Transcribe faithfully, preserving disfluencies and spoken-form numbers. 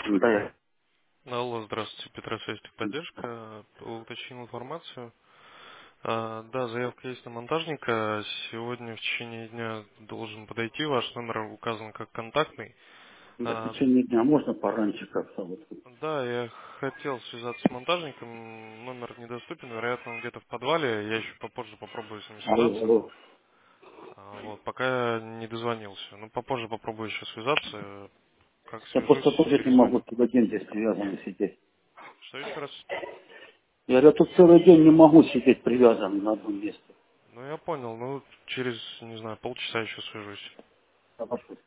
Да, Алло, здравствуйте, Петросвязь техподдержка. Уточнил информацию. А, да, заявка есть на монтажника. Сегодня в течение дня должен подойти. Ваш номер указан как контактный. до А, течение дня можно пораньше как-то вот. да, я хотел связаться с монтажником. Номер недоступен. Вероятно, он где-то в подвале. Я еще попозже попробую с ним Алло, связаться. алло. А, вот, пока я не дозвонился. Ну, попозже попробую еще связаться. Как Я просто свяжусь, тоже не могу перезвоню. целый день здесь привязанный сидеть. Что еще раз? Я говорю, тут целый день не могу сидеть привязанный на одном месте. Ну, я понял. Ну, через, не знаю, полчаса еще свяжусь. Хорошо.